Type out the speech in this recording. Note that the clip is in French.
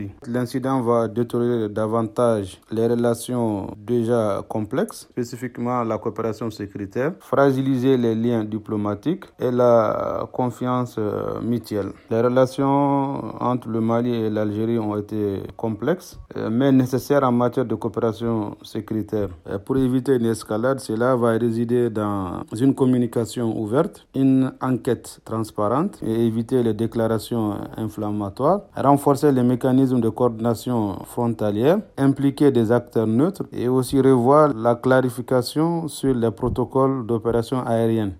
L'incident va détériorer davantage les relations déjà complexes, spécifiquement la coopération sécuritaire, fragiliser les liens diplomatiques et la confiance mutuelle. Les relations entre le Mali et l'Algérie ont été complexes, mais nécessaires en matière de coopération sécuritaire. Pour éviter une escalade, cela va résider dans une communication ouverte, une enquête transparente et éviter les déclarations inflammatoires, renforcer les mécanismes de coordination frontalière, impliquer des acteurs neutres et aussi revoir la clarification sur les protocoles d'opération aérienne.